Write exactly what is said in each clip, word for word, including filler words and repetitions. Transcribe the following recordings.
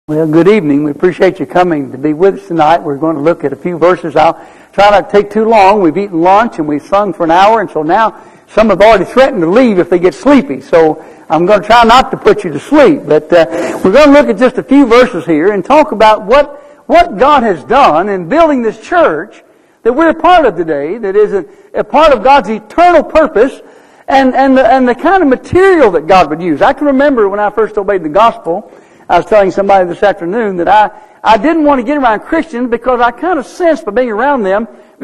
Well, good evening. We appreciate you coming to be with us tonight. We're going to look at a few verses. I'll try not to take too long. We've eaten lunch and we've sung for an hour, and so now some have already threatened to leave if they get sleepy. So I'm going to try not to put you to sleep. But uh, we're going to look at just a few verses here and talk about what, what God has done in building this church that we're a part of today, that is a, a part of God's eternal purpose and, and, the, and the kind of material that God would use. I can remember when I first obeyed the gospel, I was telling somebody this afternoon that I, I didn't want to get around Christians because I kind of sensed by being around them,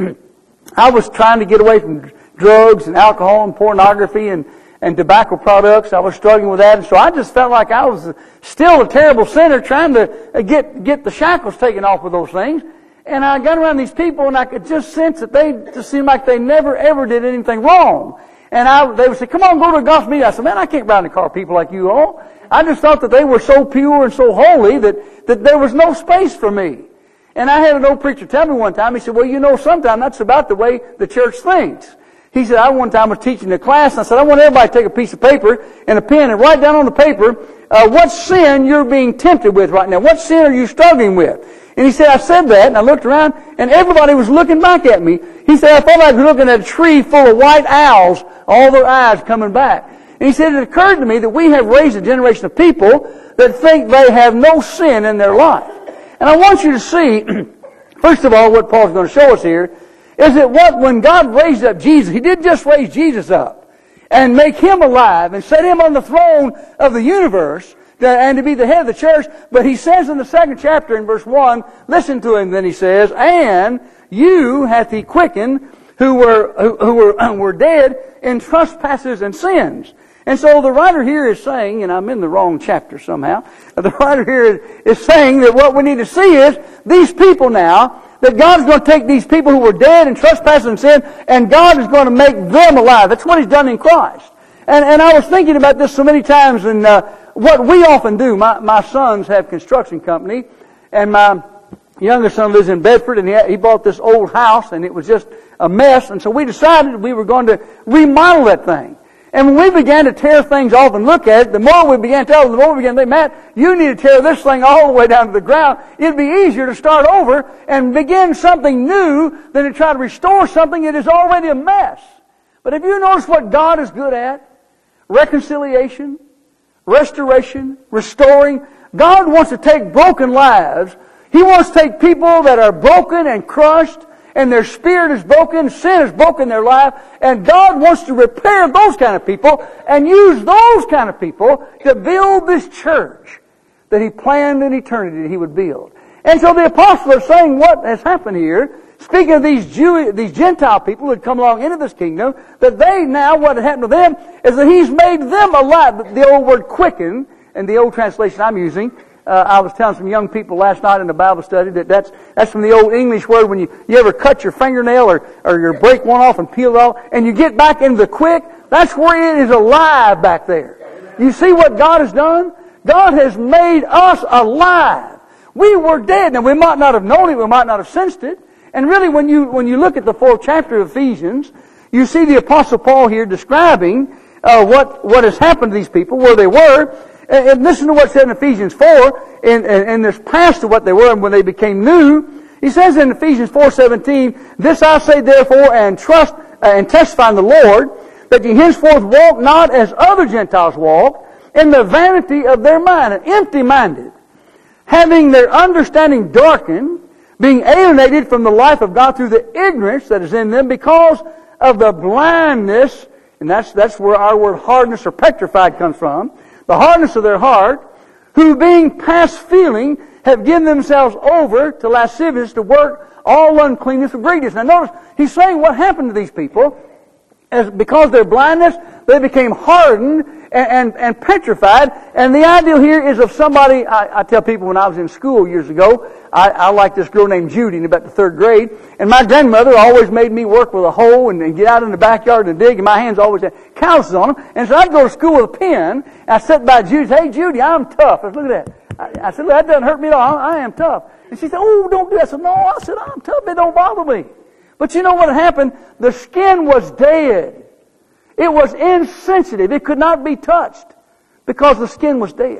I was trying to get away from drugs and alcohol and pornography and, and tobacco products. I was struggling with that. And so I just felt like I was still a terrible sinner trying to get, get the shackles taken off with those things. And I got around these people and I could just sense that they just seemed like they never ever did anything wrong. And I, they would say, come on, go to a gospel meeting. I said, man, I can't ride in the car with people like you all. I just thought that they were so pure and so holy that, that there was no space for me. And I had an old preacher tell me one time, he said, well, you know, sometimes that's about the way the church thinks. He said, I one time was teaching a class, and I said, I want everybody to take a piece of paper and a pen and write down on the paper uh, what sin you're being tempted with right now. What sin are you struggling with? And he said, I said that, and I looked around, and everybody was looking back at me. He said, I thought I was looking at a tree full of white owls, all their eyes coming back. And he said, it occurred to me that we have raised a generation of people that think they have no sin in their life. And I want you to see, first of all, what Paul's going to show us here, is that what, when God raised up Jesus, He didn't just raise Jesus up and make Him alive and set Him on the throne of the universe to, and to be the head of the church, but He says in the second chapter in verse one, listen to Him, then He says, and you hath He quickened who were, who, who were, were dead in trespasses and sins. And so the writer here is saying, and I'm in the wrong chapter somehow, the writer here is, is saying that what we need to see is these people now, that God's going to take these people who were dead in trespasses and sin, and God is going to make them alive. That's what He's done in Christ. And, and I was thinking about this so many times, and uh, what we often do, my, my sons have construction company, and my younger son lives in Bedford, and he, he bought this old house, and it was just a mess, and so we decided we were going to remodel that thing. And when we began to tear things off and look at it, the more we began to tell them, the more we began to think, Matt, you need to tear this thing all the way down to the ground. It'd be easier to start over and begin something new than to try to restore something that is already a mess. But have you noticed what God is good at? Reconciliation, restoration, restoring. God wants to take broken lives. He wants to take people that are broken and crushed, and their spirit is broken, sin is broken in their life, and God wants to repair those kind of people and use those kind of people to build this church that He planned in eternity that He would build. And so the apostles are saying what has happened here, speaking of these Jew, these Gentile people who had come along into this kingdom, that they now, what had happened to them, is that He's made them alive. The old word quicken, and the old translation I'm using, Uh, I was telling some young people last night in the Bible study that that's, that's from the old English word when you, you ever cut your fingernail or, or you break one off and peel it off and you get back into the quick, that's where it is alive back there. You see what God has done? God has made us alive. We were dead. Now we might not have known it, we might not have sensed it. And really when you, when you look at the fourth chapter of Ephesians, you see the Apostle Paul here describing uh, what, what has happened to these people, where they were. And listen to what's said in Ephesians four, in, in, in this past of what they were and when they became new. He says in Ephesians four seventeen, this I say therefore and trust uh, and testify in the Lord, that ye henceforth walk not as other Gentiles walk, in the vanity of their mind, and empty-minded, having their understanding darkened, being alienated from the life of God through the ignorance that is in them because of the blindness, and that's, that's where our word hardness or petrified comes from, the hardness of their heart, who being past feeling have given themselves over to lasciviousness, to work all uncleanness of greediness. Now notice, he's saying what happened to these people, as because of their blindness, they became hardened and, and, and petrified. And the ideal here is of somebody, I, I tell people when I was in school years ago, I, I liked this girl named Judy in about the third grade, and my grandmother always made me work with a hoe and, and get out in the backyard and dig, and my hands always had calluses on them. And so I'd go to school with a pen, and I'd sit by Judy and say, hey Judy, I'm tough. I said, look at that. I, I said, that doesn't hurt me at all. I, I am tough. And she said, oh, don't do that. I said, no, I said, I'm tough. It don't bother me. But you know what happened? The skin was dead. It was insensitive. It could not be touched because the skin was dead.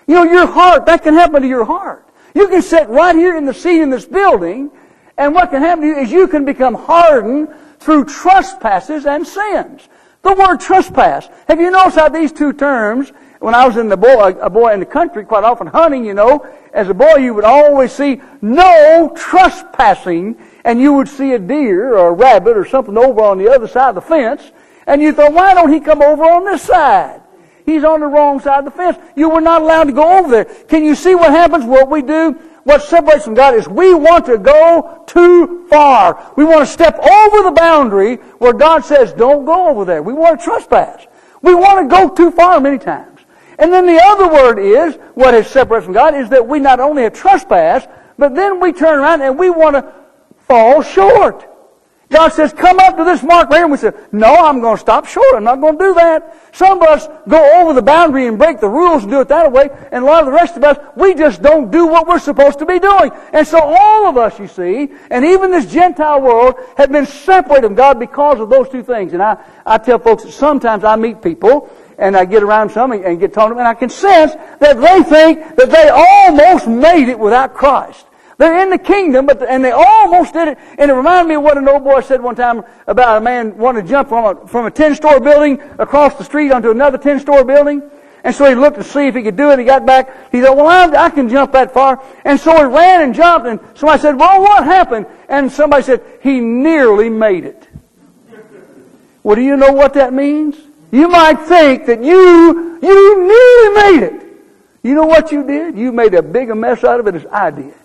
You know, your heart, that can happen to your heart. You can sit right here in the seat in this building, and what can happen to you is you can become hardened through trespasses and sins. The word trespass. Have you noticed how these two terms, when I was in the boy, a boy in the country, quite often hunting, you know, as a boy you would always see no trespassing, and you would see a deer or a rabbit or something over on the other side of the fence, and you thought, why don't he come over on this side? He's on the wrong side of the fence. You were not allowed to go over there. Can you see what happens? What we do, what separates from God is we want to go too far. We want to step over the boundary where God says, don't go over there. We want to trespass. We want to go too far many times. And then the other word is, what is separated from God, is that we not only have trespassed, but then we turn around and we want to fall short. God says, come up to this mark right here. And we say, no, I'm going to stop short. I'm not going to do that. Some of us go over the boundary and break the rules and do it that way. And a lot of the rest of us, we just don't do what we're supposed to be doing. And so all of us, you see, and even this Gentile world, have been separated from God because of those two things. And I, I tell folks that sometimes I meet people, and I get around some and get talking to them, and I can sense that they think that they almost made it without Christ. They're in the kingdom, but and they almost did it. And it reminded me of what an old boy said one time about a man wanting to jump from a from a ten-story building across the street onto another ten-story building. And so he looked to see if he could do it. He got back. He thought, well, I, I can jump that far. And so he ran and jumped. And somebody said, well, what happened? And somebody said, he nearly made it. Well, do you know what that means? You might think that you you nearly made it. You know what you did? You made a bigger mess out of it as I did.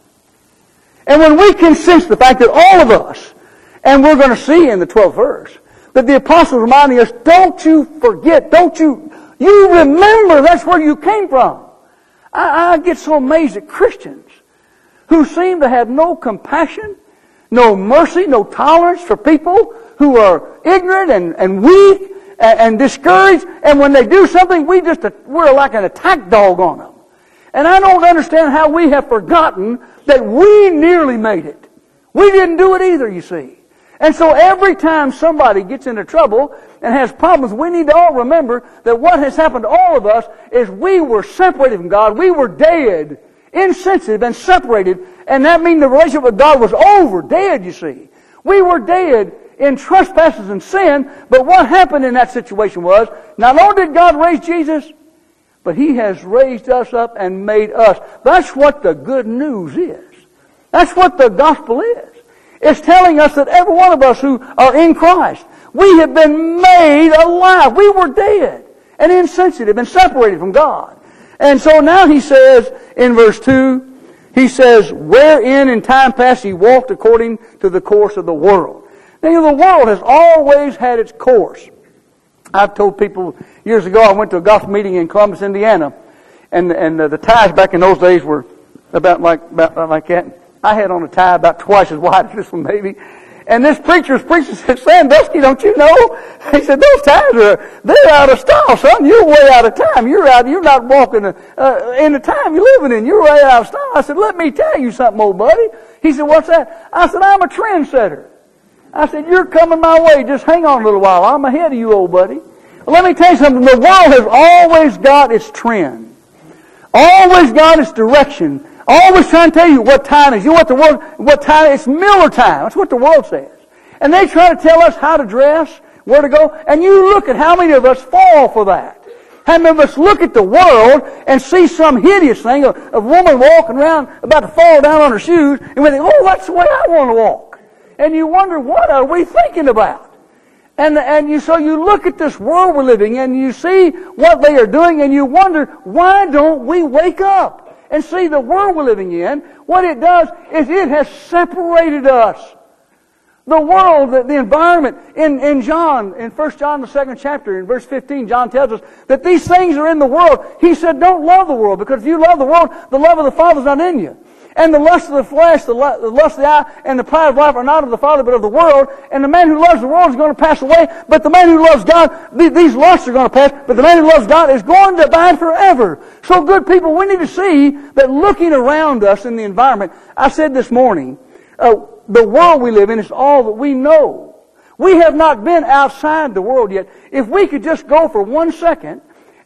And when we can sense the fact that all of us, and we're going to see in the twelfth verse, that the apostles reminding us, don't you forget, don't you, you remember that's where you came from. I, I get so amazed at Christians who seem to have no compassion, no mercy, no tolerance for people who are ignorant and, and weak and, and discouraged. And when they do something, we just, we're like an attack dog on them. And I don't understand how we have forgotten that we nearly made it. We didn't do it either, you see. And so every time somebody gets into trouble and has problems, we need to all remember that what has happened to all of us is we were separated from God. We were dead, insensitive, and separated. And that means the relationship with God was over, dead, you see. We were dead in trespasses and sin, but what happened in that situation was, not only did God raise Jesus, but He has raised us up and made us. That's what the good news is. That's what the gospel is. It's telling us that every one of us who are in Christ, we have been made alive. We were dead and insensitive and separated from God. And so now he says in verse two, he says, wherein in time past ye walked according to the course of the world. Now the world has always had its course. I've told people years ago, I went to a gospel meeting in Columbus, Indiana, and and the, the ties back in those days were about like about like that. I had on a tie about twice as wide as this one, maybe. And this preacher was preaching, said, Sandusky, don't you know? He said, those ties are, they're out of style, son. You're way out of time. You're out, you're not walking uh, in the time you're living in. You're way out of style. I said, let me tell you something, old buddy. He said, what's that? I said, I'm a trendsetter. I said, you're coming my way. Just hang on a little while. I'm ahead of you, old buddy. Well, let me tell you something. The world has always got its trend. Always got its direction. Always trying to tell you what time it is. You know what the world, what time, it's Miller time. That's what the world says. And they try to tell us how to dress, where to go. And you look at how many of us fall for that. How many of us look at the world and see some hideous thing, a, a woman walking around about to fall down on her shoes, and we think, oh, that's the way I want to walk. And you wonder, what are we thinking about? And, and you, so you look at this world we're living in, and you see what they are doing, and you wonder, why don't we wake up and see the world we're living in? What it does is it has separated us. The world, the, the environment, in, in John, in First John, the second chapter, in verse fifteen, John tells us that these things are in the world. He said, don't love the world, because if you love the world, the love of the Father is not in you. And the lust of the flesh, the lust of the eye, and the pride of life are not of the Father, but of the world. And the man who loves the world is going to pass away. But the man who loves God, these lusts are going to pass. But the man who loves God is going to abide forever. So good people, we need to see that looking around us in the environment. I said this morning, uh, the world we live in is all that we know. We have not been outside the world yet. If we could just go for one second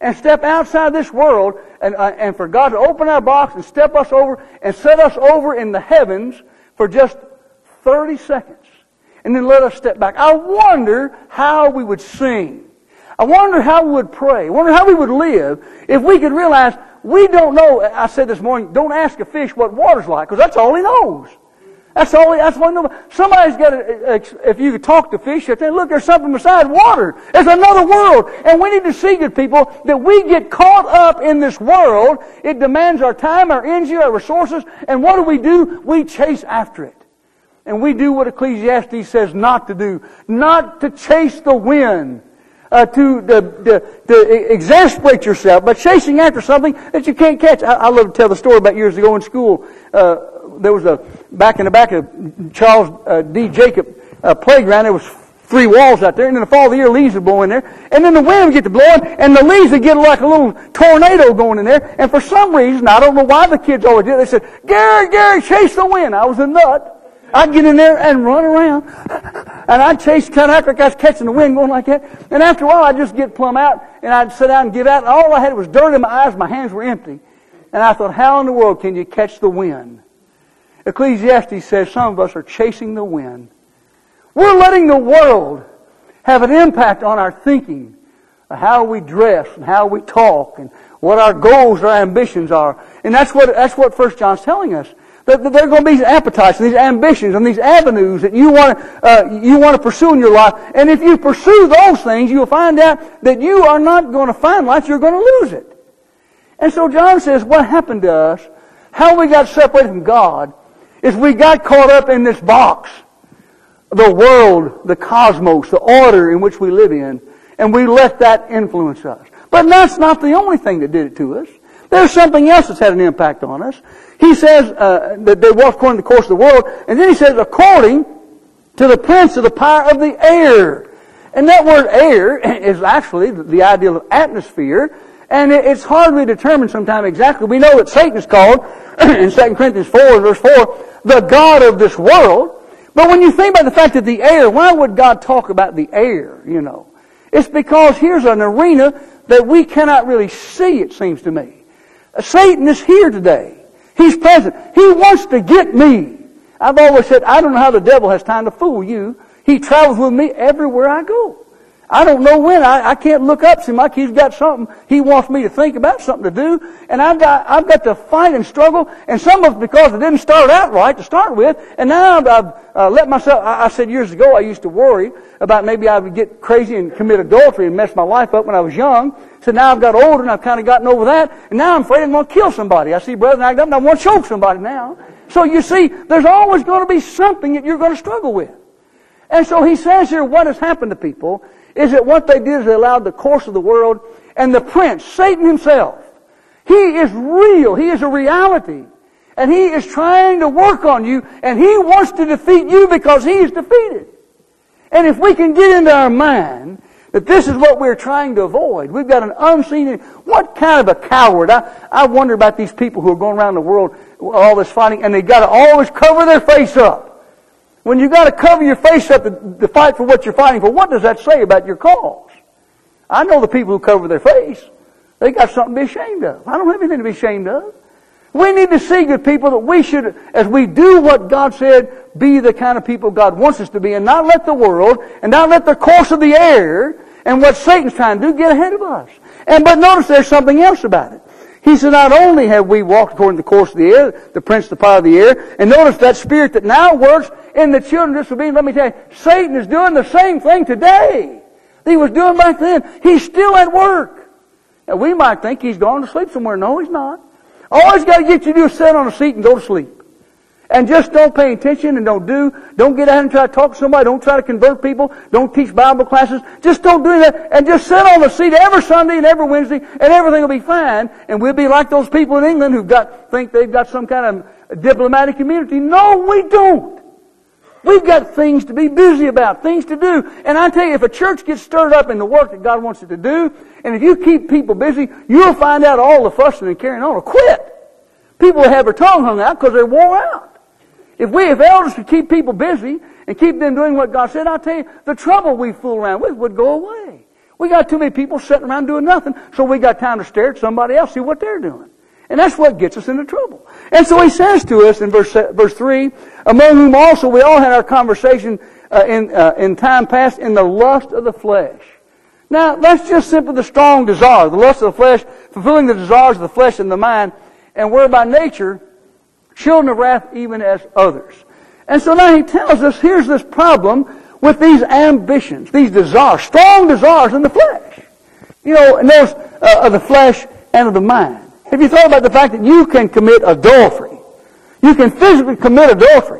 and step outside this world and, uh, and for God to open our box and step us over and set us over in the heavens for just thirty seconds. And then let us step back. I wonder how we would sing. I wonder how we would pray. I wonder how we would live if we could realize we don't know. I said this morning, don't ask a fish what water's like, because that's all he knows. That's all he, that's all he knows. Somebody's got to, if you could talk to fish, you'd say, look, there's something besides water. There's another world. And we need to see, good people, that we get caught up in this world. It demands our time, our energy, our resources. And what do we do? We chase after it. And we do what Ecclesiastes says not to do. Not to chase the wind. Uh, to, to, to, to exasperate yourself by chasing after something that you can't catch. I, I love to tell the story about years ago in school. Uh, there was a, back in the back of Charles uh, D. Jacob uh, playground, there was three walls out there, and in the fall of the year, leaves would blow in there, and then the wind would get to blowing, and the leaves would get like a little tornado going in there, and for some reason, I don't know why the kids always did it, they said, Gary, Gary, chase the wind. I was a nut. I'd get in there and run around, and I'd chase, kind of act like I was catching the wind going like that. And after a while, I'd just get plumb out, and I'd sit down and give out, and all I had was dirt in my eyes, my hands were empty. And I thought, how in the world can you catch the wind? Ecclesiastes says some of us are chasing the wind. We're letting the world have an impact on our thinking, how we dress, and how we talk, and what our goals, our ambitions are. And that's what, that's what First John's telling us. That there are going to be these appetites and these ambitions and these avenues that you want to uh, you want to pursue in your life. And if you pursue those things, you'll find out that you are not going to find life. You're going to lose it. And so John says, what happened to us, how we got separated from God, is we got caught up in this box, the world, the cosmos, the order in which we live in, and we let that influence us. But that's not the only thing that did it to us. There's something else that's had an impact on us. He says uh, that they walk according to the course of the world, and then he says, according to the prince of the power of the air. And that word air is actually the idea of atmosphere, and it's hardly determined sometimes exactly. We know that Satan is called, in Second Corinthians four, verse four, the God of this world. But when you think about the fact that the air, why would God talk about the air, you know? It's because here's an arena that we cannot really see, it seems to me. Satan is here today. He's present. He wants to get me. I've always said, I don't know how the devil has time to fool you. He travels with me everywhere I go. I don't know when. I, I can't look up. Seems like he's got something he wants me to think about, something to do. And I've got, I've got to fight and struggle. And some of it's because I didn't start out right to start with. And now I've, I've uh, let myself, I, I said years ago, I used to worry about maybe I would get crazy and commit adultery and mess my life up when I was young. So now I've got older and I've kind of gotten over that. And now I'm afraid I'm going to kill somebody. I see brothers act up and I want to choke somebody now. So you see, there's always going to be something that you're going to struggle with. And so he says here, what has happened to people is that what they did is they allowed the course of the world and the prince, Satan himself, he is real. He is a reality. And he is trying to work on you, and he wants to defeat you because he is defeated. And if we can get into our mind that this is what we're trying to avoid, we've got an unseen, what kind of a coward? I, I wonder about these people who are going around the world, all this fighting, and they've got to always cover their face up. When you've got to cover your face up to, to fight for what you're fighting for, what does that say about your cause? I know the people who cover their face. They got something to be ashamed of. I don't have anything to be ashamed of. We need to see, good people, that we should, as we do what God said, be the kind of people God wants us to be, and not let the world, and not let the course of the air, and what Satan's trying to do, get ahead of us. And but notice there's something else about it. He said, not only have we walked according to the course of the air, the prince of the power of the air, and notice that spirit that now works in the children of disobedience. Let me tell you, Satan is doing the same thing today that he was doing back then. He's still at work. Now, we might think he's gone to sleep somewhere. No, he's not. All he's got to get you to do is sit on a seat and go to sleep. And just don't pay attention and don't do, don't get out and try to talk to somebody. Don't try to convert people. Don't teach Bible classes. Just don't do that. And just sit on the seat every Sunday and every Wednesday and everything will be fine. And we'll be like those people in England who've got, think they've got some kind of diplomatic immunity. No, we don't. We've got things to be busy about, things to do. And I tell you, if a church gets stirred up in the work that God wants it to do, and if you keep people busy, you'll find out all the fussing and carrying on will quit. People will have their tongue hung out because they're wore out. If we, if elders could keep people busy and keep them doing what God said, I'll tell you, the trouble we fool around with would go away. We got too many people sitting around doing nothing, so we got time to stare at somebody else, see what they're doing. And that's what gets us into trouble. And so he says to us in verse verse three, among whom also we all had our conversation uh, in uh, in time past in the lust of the flesh. Now, that's just simply the strong desire, the lust of the flesh, fulfilling the desires of the flesh and the mind, and were by nature children of wrath even as others. And so now he tells us, here's this problem with these ambitions, these desires, strong desires in the flesh. You know, and those uh, of the flesh and of the mind. Have you thought about the fact that you can commit adultery? You can physically commit adultery.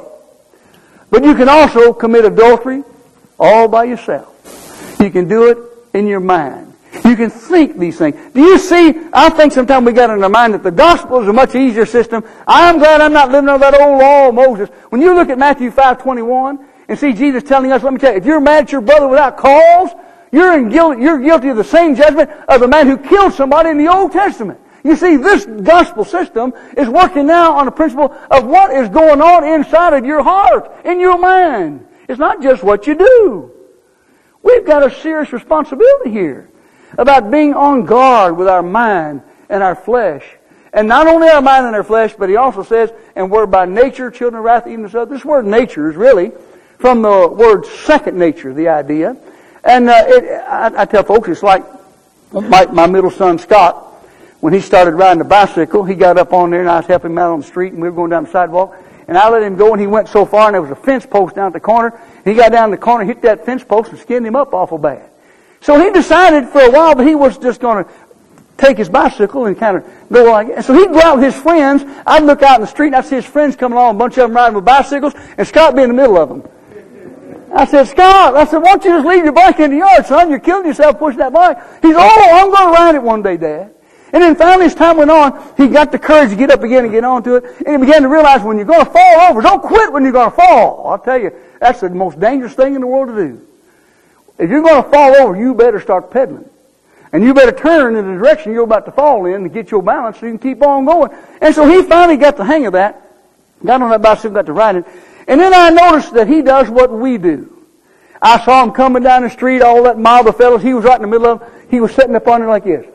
But you can also commit adultery all by yourself. You can do it in your mind. You can think these things. Do you see, I think sometimes we got in our mind that the gospel is a much easier system. I'm glad I'm not living under that old law of Moses. When you look at Matthew five twenty-one and see Jesus telling us, let me tell you, if you're mad at your brother without cause, you're, in guilt, you're guilty of the same judgment of the man who killed somebody in the Old Testament. You see, this gospel system is working now on the principle of what is going on inside of your heart, in your mind. It's not just what you do. We've got a serious responsibility here about being on guard with our mind and our flesh. And not only our mind and our flesh, but he also says, and we're by nature children of wrath even as others. This word nature is really from the word second nature, the idea. And uh, it, I, I tell folks, it's like my, my middle son Scott. When he started riding a bicycle, he got up on there and I was helping him out on the street and we were going down the sidewalk. And I let him go and he went so far and there was a fence post down at the corner. He got down the corner, hit that fence post and skinned him up awful bad. So he decided for a while that he was just going to take his bicycle and kind of go like that. So he'd go out with his friends. I'd look out in the street and I'd see his friends coming along, a bunch of them riding with bicycles, and Scott be in the middle of them. I said, Scott, I said, why don't you just leave your bike in the yard, son? You're killing yourself pushing that bike. He said, oh, I'm going to ride it one day, Dad. And then finally, as time went on, he got the courage to get up again and get on to it. And he began to realize when you're going to fall over, don't quit when you're going to fall. I'll tell you, that's the most dangerous thing in the world to do. If you're going to fall over, you better start pedaling. And you better turn in the direction you're about to fall in to get your balance so you can keep on going. And so he finally got the hang of that, got on that bicycle, got to ride it. And then I noticed that he does what we do. I saw him coming down the street, all that mob of fellows. He was right in the middle of them. He was sitting up on it like this.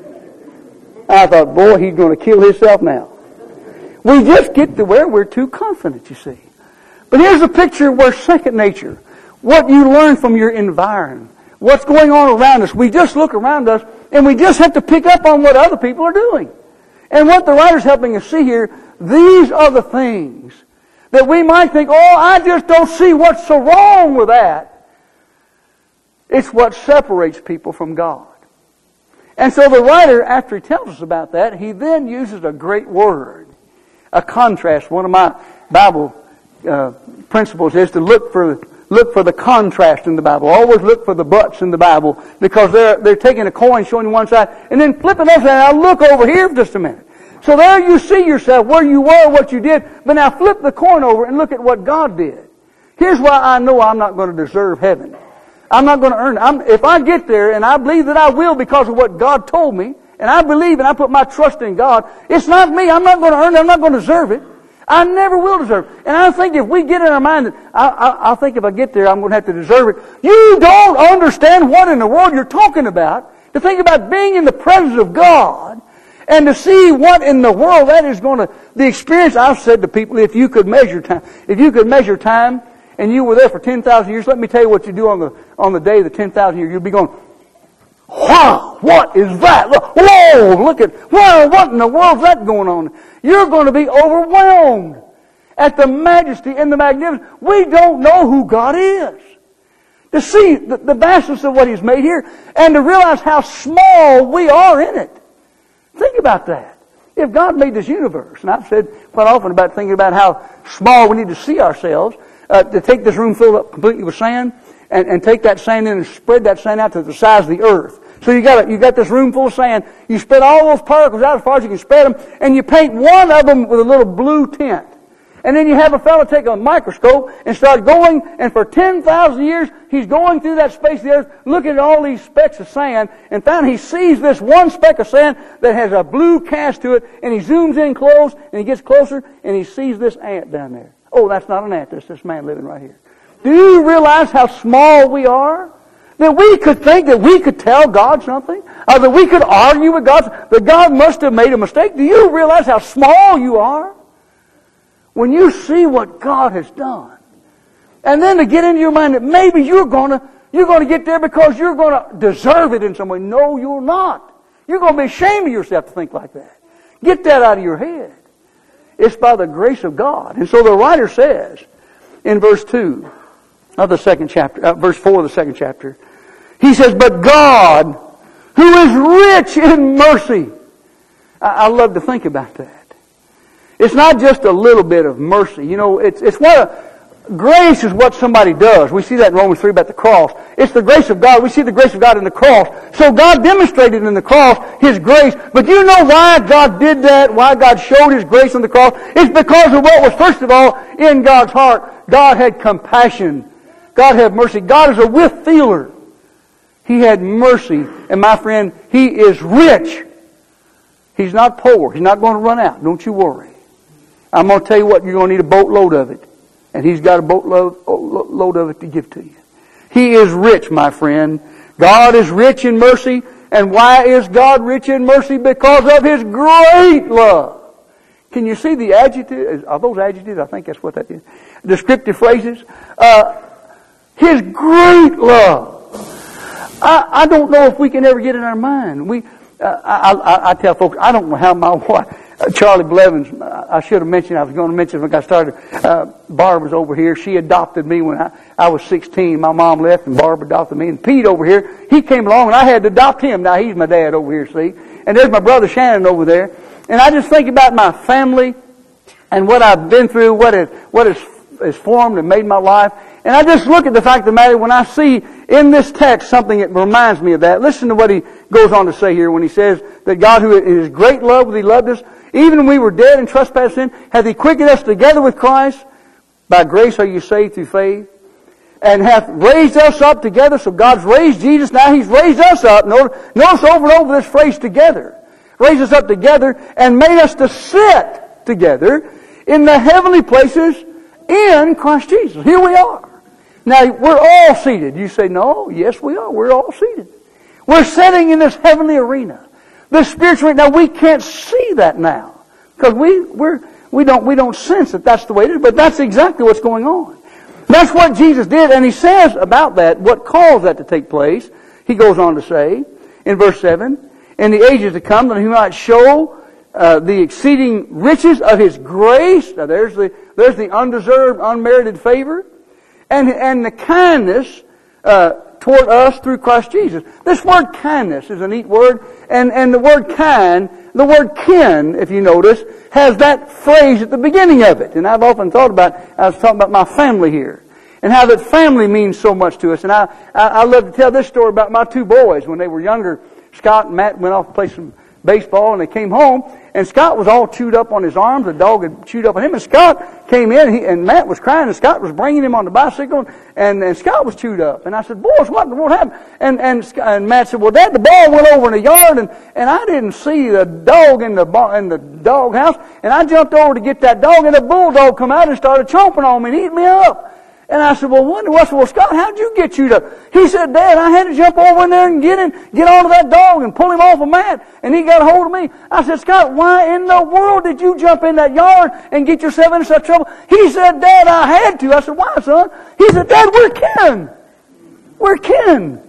I thought, boy, he's going to kill himself now. We just get to where we're too confident, you see. But here's a picture where second nature, what you learn from your environment, what's going on around us. We just look around us and we just have to pick up on what other people are doing. And what the writer's helping us see here, these are the things that we might think, oh, I just don't see what's so wrong with that. It's what separates people from God. And so the writer, after he tells us about that, he then uses a great word, a contrast. One of my Bible uh, principles is to look for look for the contrast in the Bible. Always look for the buts in the Bible because they're they're taking a coin, showing you one side, and then flipping upside down. Now look over here for just a minute. So there you see yourself where you were, what you did, but now flip the coin over and look at what God did. Here's why I know I'm not going to deserve heaven. I'm not going to earn it. I'm, if I get there, and I believe that I will because of what God told me, and I believe and I put my trust in God, it's not me. I'm not going to earn it. I'm not going to deserve it. I never will deserve it. And I think if we get in our mind that, I, I, I think if I get there, I'm going to have to deserve it. You don't understand what in the world you're talking about. To think about being in the presence of God, and to see what in the world that is going to, the experience. I've said to people, if you could measure time, if you could measure time, and you were there for ten thousand years, let me tell you what you do on the on the day of the ten thousand years. You'll be going, wow, what is that? Look, whoa, look at, wow, what in the world is that going on? You're going to be overwhelmed at the majesty and the magnificence. We don't know who God is. To see the, the vastness of what He's made here, and to realize how small we are in it. Think about that. If God made this universe, and I've said quite often about thinking about how small we need to see ourselves, Uh, to take this room filled up completely with sand and, and take that sand in and spread that sand out to the size of the earth. So you got you got this room full of sand. You spread all those particles out as far as you can spread them, and you paint one of them with a little blue tint. And then you have a fellow take a microscope and start going, and for ten thousand years, he's going through that space of the earth, looking at all these specks of sand, and finally he sees this one speck of sand that has a blue cast to it, and he zooms in close, and he gets closer, and he sees this ant down there. Oh, that's not an ant. That's this man living right here. Do you realize how small we are? That we could think that we could tell God something? Or that we could argue with God? That God must have made a mistake? Do you realize how small you are? When you see what God has done. And then to get into your mind that maybe you're going to you're going to get there because you're going to deserve it in some way. No, you're not. You're going to be ashamed of yourself to think like that. Get that out of your head. It's by the grace of God. And so the writer says in verse two of the second chapter, uh, verse four of the second chapter, he says, but God, who is rich in mercy. I, I love to think about that. It's not just a little bit of mercy. You know, it's, it's what a, grace is what somebody does. We see that in Romans three about the cross. It's the grace of God. We see the grace of God in the cross. So God demonstrated in the cross His grace. But do you know why God did that? Why God showed His grace on the cross? It's because of what was, first of all, in God's heart. God had compassion. God had mercy. God is a with-feeler. He had mercy. And my friend, He is rich. He's not poor. He's not going to run out. Don't you worry. I'm going to tell you what, you're going to need a boatload of it. And He's got a boatload load of it to give to you. He is rich, my friend. God is rich in mercy. And why is God rich in mercy? Because of His great love. Can you see the adjectives? Are those adjectives? I think that's what that is. Descriptive phrases. Uh, His great love. I, I don't know if we can ever get in our mind. We, uh, I, I, I tell folks, I don't know how my wife, uh, Charlie Blevins, I should have mentioned, I was going to mention when I started, uh, Barb was over here. She adopted me when I, I was sixteen. My mom left and Barb adopted me. And Pete over here, he came along and I had to adopt him. Now he's my dad over here, see. And there's my brother Shannon over there. And I just think about my family and what I've been through, what is, what is, is formed and made my life. And I just look at the fact of the matter, when I see in this text something that reminds me of that. Listen to what he goes on to say here when he says that God, who in His great love, He loved us, even when we were dead in trespass sin, hath He quickened us together with Christ. By grace are you saved through faith. And hath raised us up together. So God's raised Jesus. Now He's raised us up. Notice, notice over and over this phrase together. Raised us up together and made us to sit together in the heavenly places in Christ Jesus. Here we are. Now, we're all seated. You say, no, yes we are. We're all seated. We're sitting in this heavenly arena. This spiritual arena. Now, we can't see that now. Because we, we're, we don't, we don't sense that that's the way it is. But that's exactly what's going on. That's what Jesus did. And He says about that, what caused that to take place. He goes on to say, in verse seven, in the ages to come, that He might show uh, the exceeding riches of His grace. Now, there's the, there's the undeserved, unmerited favor. And, and the kindness uh, toward us through Christ Jesus. This word kindness is a neat word. And, and the word kind, the word kin, if you notice, has that phrase at the beginning of it. And I've often thought about, I was talking about my family here. And how that family means so much to us. And I, I, I love to tell this story about my two boys. When they were younger, Scott and Matt went off to play some baseball and they came home. And Scott was all chewed up on his arms. The dog had chewed up on him. And Scott came in, he, and Matt was crying, and Scott was bringing him on the bicycle, and, and Scott was chewed up. And I said, boys, what in the world happened? And, and, and Matt said, well, Dad, the ball went over in the yard, and, and I didn't see the dog in the, in the dog house. And I jumped over to get that dog, and the bulldog come out and started chomping on me and eating me up. And I said, well, wonder what? Well, Scott, how'd you get chewed up? He said, Dad, I had to jump over in there and get him, get onto that dog and pull him off of Matt. And he got a hold of me. I said, Scott, why in the world did you jump in that yard and get yourself into such trouble? He said, Dad, I had to. I said, why, son? He said, Dad, we're kin. We're kin.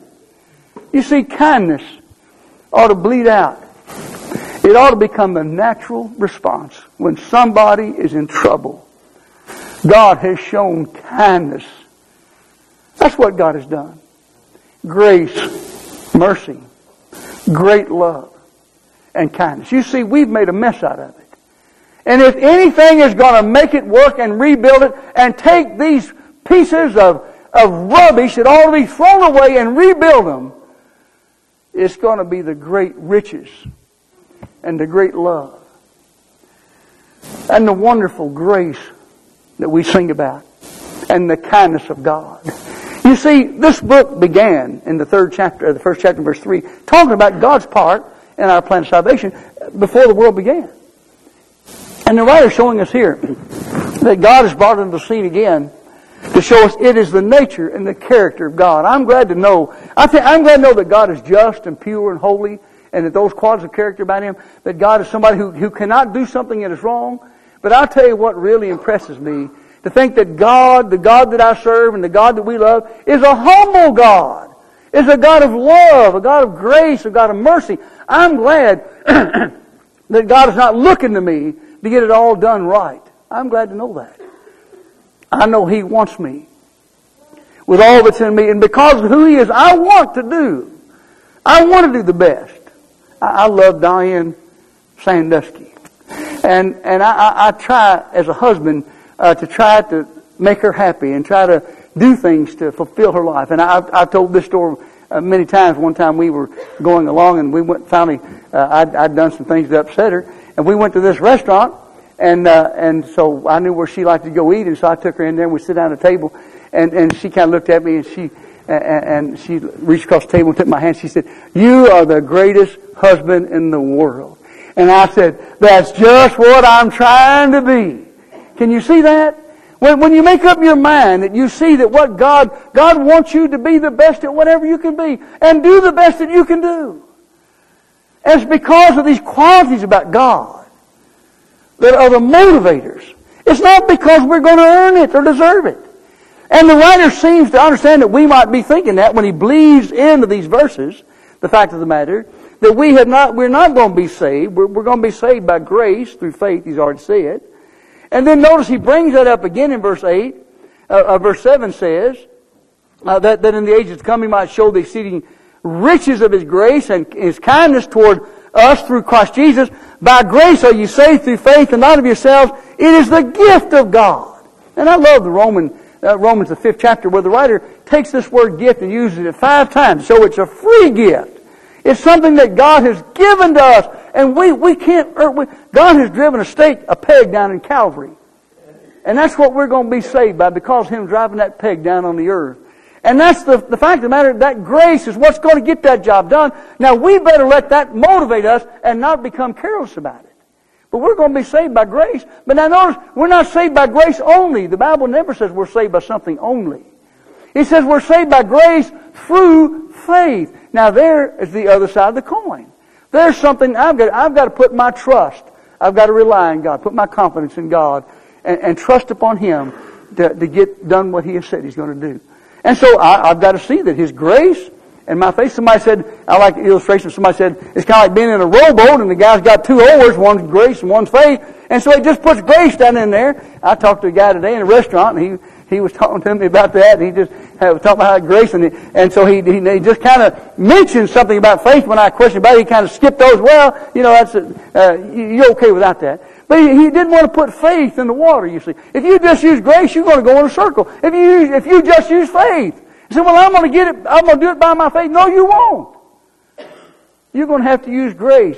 You see, kindness ought to bleed out. It ought to become the natural response when somebody is in trouble. God has shown kindness. That's what God has done. Grace, mercy, great love, and kindness. You see, we've made a mess out of it. And if anything is going to make it work and rebuild it and take these pieces of, of rubbish that ought to be thrown away and rebuild them, it's going to be the great riches and the great love and the wonderful grace that we sing about, and the kindness of God. You see, this book began in the third chapter, the first chapter, verse three, talking about God's part in our plan of salvation before the world began. And the writer is showing us here that God has brought into the scene again to show us it is the nature and the character of God. I'm glad to know, I think, I'm glad to know that God is just and pure and holy, and that those qualities of character about Him, that God is somebody who, who cannot do something that is wrong. But I'll tell you what really impresses me, to think that God, the God that I serve and the God that we love, is a humble God. Is a God of love, a God of grace, a God of mercy. I'm glad that God is not looking to me to get it all done right. I'm glad to know that. I know He wants me with all that's in me. And because of who He is, I want to do. I want to do the best. I, I love Diane Sandusky. And and I, I, I try, as a husband, uh, to try to make her happy and try to do things to fulfill her life. And I, I told this story uh, many times. One time we were going along and we went, finally, uh, I'd, I'd done some things to upset her. And we went to this restaurant. And uh, and so I knew where she liked to go eat, and so I took her in there, and we sit down at a table, and, and she kind of looked at me, and she and, and she reached across the table and took my hand. She said, "You are the greatest husband in the world." And I said, "That's just what I'm trying to be." Can you see that? When when you make up your mind that you see that what God God wants you to be the best at whatever you can be, and do the best that you can do. And it's because of these qualities about God that are the motivators. It's not because we're going to earn it or deserve it. And the writer seems to understand that we might be thinking that when he bleeds into these verses, the fact of the matter, that we have not, we're not going to be saved. We're, we're going to be saved by grace through faith, he's already said. And then notice he brings that up again in verse eight. Uh, uh, verse seven says, uh, that, that in the ages to come he might show the exceeding riches of his grace and his kindness toward us through Christ Jesus. By grace are you saved through faith, and not of yourselves. It is the gift of God. And I love the Roman, uh, Romans, the fifth chapter, where the writer takes this word gift and uses it five times. So it's a free gift. It's something that God has given to us. And we, we can't, earn, we, God has driven a stake, a peg down in Calvary. And that's what we're going to be saved by, because of Him driving that peg down on the earth. And that's the, the fact of the matter, that grace is what's going to get that job done. Now we better let that motivate us and not become careless about it. But we're going to be saved by grace. But now notice, we're not saved by grace only. The Bible never says we're saved by something only. It says we're saved by grace through faith. Now there is the other side of the coin. There's something I've got, I've got to put my trust. I've got to rely on God, put my confidence in God, and, and trust upon Him to, to get done what He has said He's going to do. And so I, I've got to see that His grace and my faith. Somebody said, I like the illustration, somebody said, it's kind of like being in a rowboat and the guy's got two oars, one's grace and one's faith. And so he just puts grace down in there. I talked to a guy today in a restaurant, and he he was talking to me about that, and he just uh, was talking about how grace, and, he, and so he, he, he just kind of mentioned something about faith when I questioned about it. He kind of skipped those. Well, you know, that's a, uh, you're okay without that. But he, he didn't want to put faith in the water, you see. If you just use grace, you're going to go in a circle. If you use, if you just use faith, you say, well, I'm going to get it, I'm going to do it by my faith. No, you won't. You're going to have to use grace.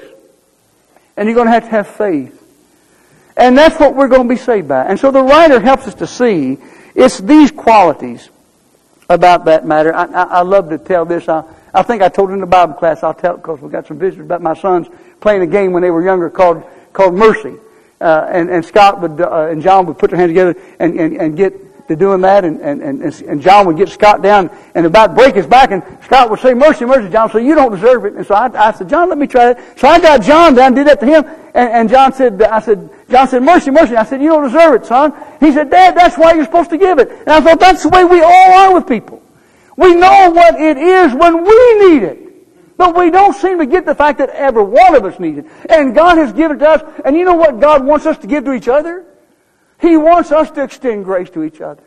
And you're going to have to have faith. And that's what we're going to be saved by. And so the writer helps us to see it's these qualities about that matter. I, I, I love to tell this. I, I think I told it in the Bible class. I'll tell it because we've got some visitors about my sons playing a game when they were younger called called Mercy. Uh, and, and Scott would uh, and John would put their hands together and, and, and get to doing that, and, and, and, and John would get Scott down and about break his back, and Scott would say, mercy, mercy. John would say, you don't deserve it. And so I, I said, John, let me try it. So I got John down, did that to him, and, and John said, I said, John said, mercy, mercy. I said, you don't deserve it, son. He said, Dad, that's why you're supposed to give it. And I thought, that's the way we all are with people. We know what it is when we need it. But we don't seem to get the fact that every one of us needs it. And God has given it to us. And you know what God wants us to give to each other? He wants us to extend grace to each other.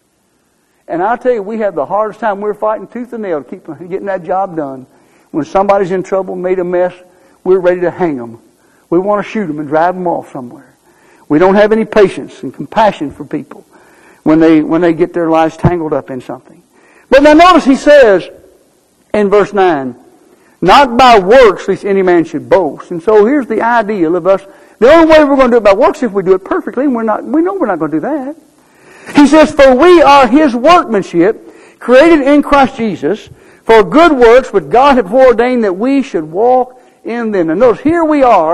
And I'll tell you, we have the hardest time. We're fighting tooth and nail to keep getting that job done. When somebody's in trouble, made a mess, we're ready to hang them. We want to shoot them and drive them off somewhere. We don't have any patience and compassion for people when they when they get their lives tangled up in something. But now notice he says in verse nine, not by works lest any man should boast. And so here's the ideal of us. The only way we're going to do it by works is if we do it perfectly, and we're not, we know we're not going to do that. He says, for we are His workmanship, created in Christ Jesus, for good works which God hath foreordained that we should walk in them. And notice, here we are,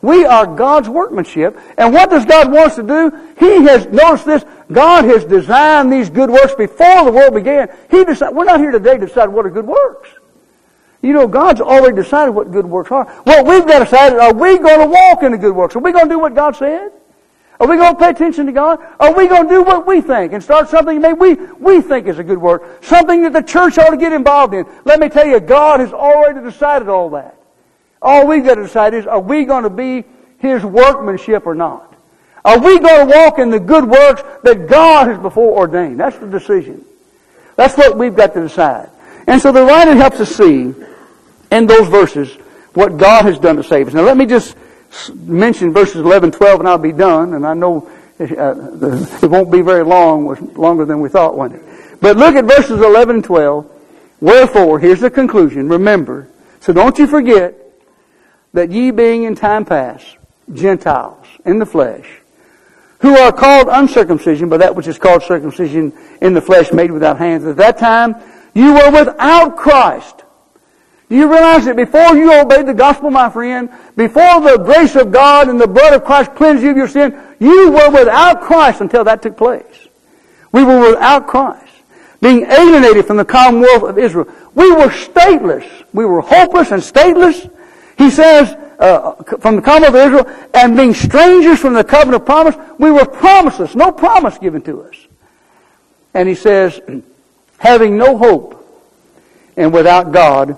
We are God's workmanship. And what does God want us to do? He has, noticed this, God has designed these good works before the world began. He decided, we're not here today to decide what are good works. You know, God's already decided what good works are. Well, we've got to decide, are we going to walk in the good works? Are we going to do what God said? Are we going to pay attention to God? Are we going to do what we think and start something maybe we, we think is a good work? Something that the church ought to get involved in. Let me tell you, God has already decided all that. All we've got to decide is, are we going to be His workmanship or not? Are we going to walk in the good works that God has before ordained? That's the decision. That's what we've got to decide. And so the writer helps us see in those verses what God has done to save us. Now let me just mention verses eleven, twelve, and I'll be done. And I know uh, it won't be very long, it was longer than we thought, won't it? But look at verses eleven and twelve. Wherefore, here's the conclusion. Remember, so don't you forget that ye being in time past Gentiles in the flesh, who are called uncircumcision by that which is called circumcision in the flesh made without hands. At that time, you were without Christ. Do you realize that before you obeyed the gospel, my friend, before the grace of God and the blood of Christ cleansed you of your sin, you were without Christ until that took place. We were without Christ, being alienated from the commonwealth of Israel. We were stateless. We were hopeless and stateless. He says, uh, from the commonwealth of Israel, and being strangers from the covenant of promise, we were promiseless, no promise given to us. And he says, having no hope and without God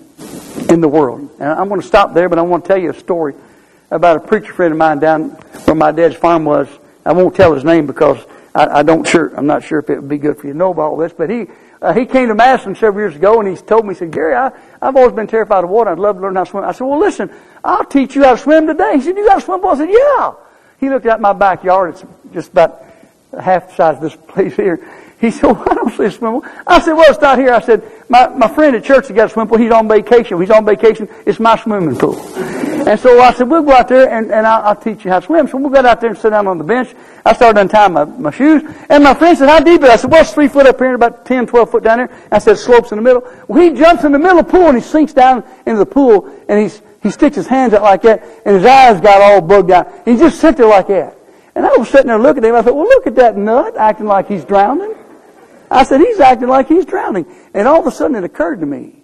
in the world. And I'm going to stop there, but I want to tell you a story about a preacher friend of mine down where my dad's farm was. I won't tell his name because I, I don't sure, I'm not sure if it would be good for you to know about all this, but he, Uh, he came to Madison several years ago, and he told me, he said, Gary, I, I've always been terrified of water. I'd love to learn how to swim. I said, well, listen, I'll teach you how to swim today. He said, you got to swim? I said, yeah. He looked out my backyard. It's just about half the size of this place here. He said, well, I don't see a swimming pool. I said, well, it's not here. I said, my, my friend at church has got a swimming pool. He's on vacation. When he's on vacation, it's my swimming pool. And so I said, we'll go out there and, and I'll, I'll teach you how to swim. So we got out there and sit down on the bench. I started untying my, my shoes. And my friend said, how deep is it? I said, well, it's three foot up here and about ten, twelve foot down there. I said, slopes in the middle. Well, he jumps in the middle of the pool and he sinks down into the pool and he's, he sticks his hands out like that and his eyes got all bugged out. He just sits there like that. And I was sitting there looking at him. I thought, well, look at that nut acting like he's drowning. I said, he's acting like he's drowning. And all of a sudden it occurred to me,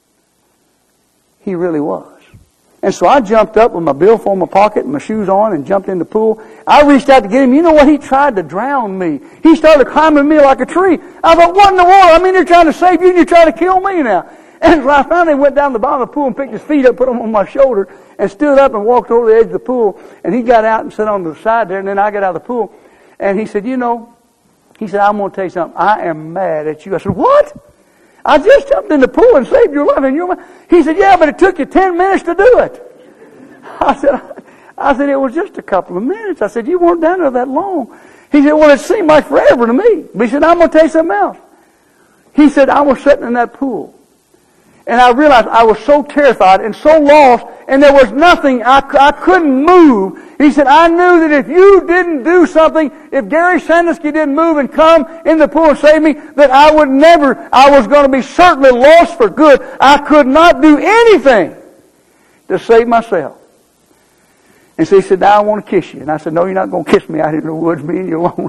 he really was. And so I jumped up with my billfold in my pocket and my shoes on and jumped in the pool. I reached out to get him. You know what? He tried to drown me. He started climbing me like a tree. I thought, what in the world? I mean, they're trying to save you and you're trying to kill me now. And so I finally went down to the bottom of the pool and picked his feet up, put them on my shoulder, and stood up and walked over the edge of the pool. And he got out and sat on the side there, and then I got out of the pool. And he said, you know, he said, I'm going to tell you something. I am mad at you. I said, what? I just jumped in the pool and saved your life. And you're mad. He said, yeah, but it took you ten minutes to do it. I said, I said, it was just a couple of minutes. I said, you weren't down there that long. He said, well, it seemed like forever to me. But he said, I'm going to tell you something else. He said, I was sitting in that pool. And I realized I was so terrified and so lost, and there was nothing, I, I couldn't move. He said, I knew that if you didn't do something, if Gary Sandusky didn't move and come in the pool and save me, that I would never, I was going to be certainly lost for good. I could not do anything to save myself. And so he said, now I want to kiss you. And I said, no, you're not going to kiss me out here in the woods, me and you alone.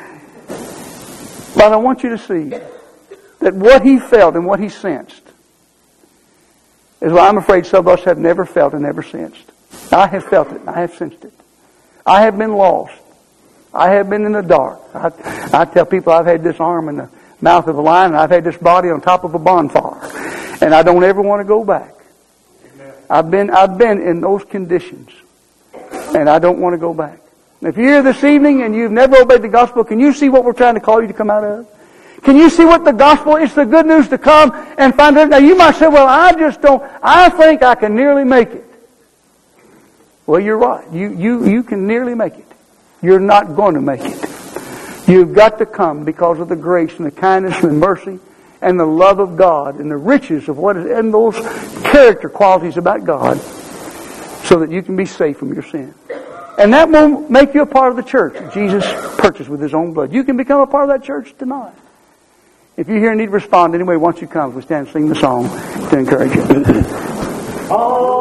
But I want you to see that what he felt and what he sensed is what I'm afraid some of us have never felt and never sensed. I have felt it. I have sensed it. I have been lost. I have been in the dark. I, I tell people I've had this arm in the mouth of a lion and I've had this body on top of a bonfire. And I don't ever want to go back. I've been, I've been in those conditions. And I don't want to go back. If you're here this evening and you've never obeyed the gospel, can you see what we're trying to call you to come out of? Can you see what the gospel is? The good news to come and find out. Now you might say, well, I just don't, I think I can nearly make it. Well, you're right. You, you, you can nearly make it. You're not going to make it. You've got to come because of the grace and the kindness and the mercy and the love of God and the riches of what is, and those character qualities about God, so that you can be saved from your sin. And that will make you a part of the church that Jesus purchased with His own blood. You can become a part of that church tonight. If you're here and need to respond anyway, once you come, we stand and sing the song to encourage you.